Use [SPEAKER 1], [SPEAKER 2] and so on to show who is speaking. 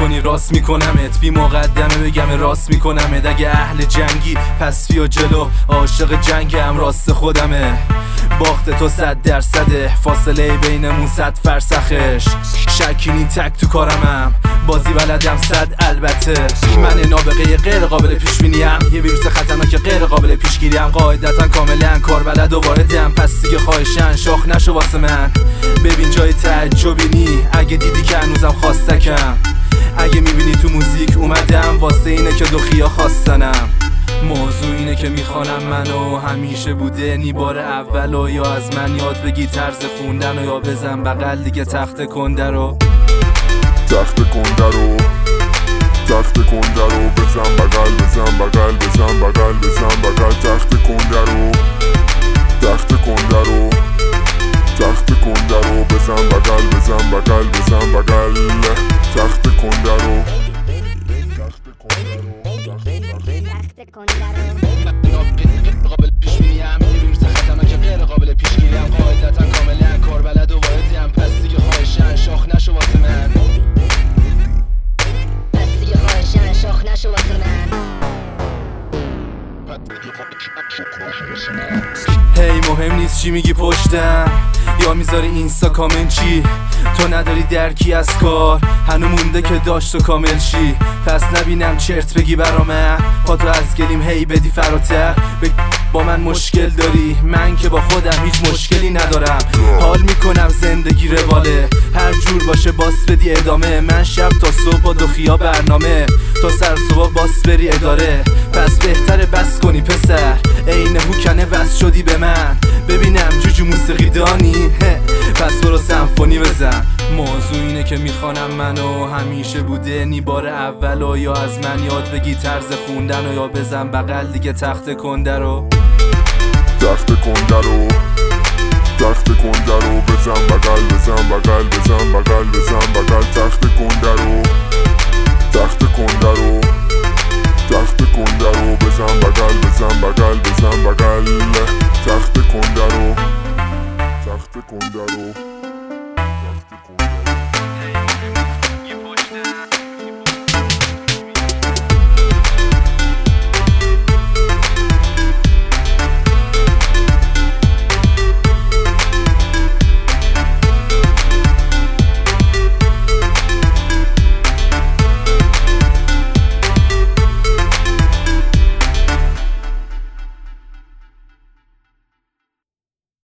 [SPEAKER 1] کنی راست میکنمت، بی مقدمه بگم راست میکنمت. اگه اهل جنگی پس بیا جلو، عاشق جنگم راست خودمه. باخت تو 100%، فاصله بینمون 100 فرسخش. شکینی تک تو کارمم، بازی بلدم 100 البته. من نابغه غیر قابل پیش بینیم، یه ویروس خطرناک غیر قابل پیشگیریم. قاعدتا کاملا کار بلد و واردم، پس دیگه خواهشن شاخ نشو واسه من. ببین جای تعجبی نی، اگه دیدی که هنوزم خواستکم. اگه میبینی تو موزیک اومدم، واسه اینه که دوخیا خواستنم. موضوع اینه که میخوانم منو، همیشه بوده نی بار اول. و یا از من یاد بگی طرز خوندن، و یا بزن بغل دیگه تخت کنده رو.
[SPEAKER 2] تخت کنده رو بزن بغل، بزن بغل، بزن بغل، بزن بغل. تخت کنده رو بزن بغل، بزن بغل، بزن بغل. تخت کنده رو
[SPEAKER 1] قابل پیش بینیم، یه ویروس خطرناک غیر قابل پیشگیریم. قاعدتا کاملا کار بلد و واردم، پس دیگه خواهشن شاخ نشو واسه من. هی مهم نیست چی میگی پشتم، یا میذاری اینستا کامنت چی. تو نداری درکی از کار، هنو مونده که داشت و کامل شی. پس نبینم چرت بگی برا من، پاتو از گلیم هی بدی فراتر. با من مشکل داری، من که با خودم هیچ مشکلی ندارم. حال میکنم زندگی رواله، هر جور باشه باس بدی ادامه. من شب تا صبح با دوخیا برنامه، تا سر صبح باس بری اداره. پس بهتره بس کنی پسر، عین هوکنه وصل شدی به من. ببینم جوجو موسیقی دانی، پس برو سمفونی بزن. موضوع اینه که میخوانم منو، همیشه بوده نی بار اول. و یا از من یاد بگی طرز خوندن، و یا بزن بغل دیگه تخت کنده رو.
[SPEAKER 2] تخت کنده رو بزن بغل، بزن بغل، بزن بغل، بزن بغل. تخت کنده رو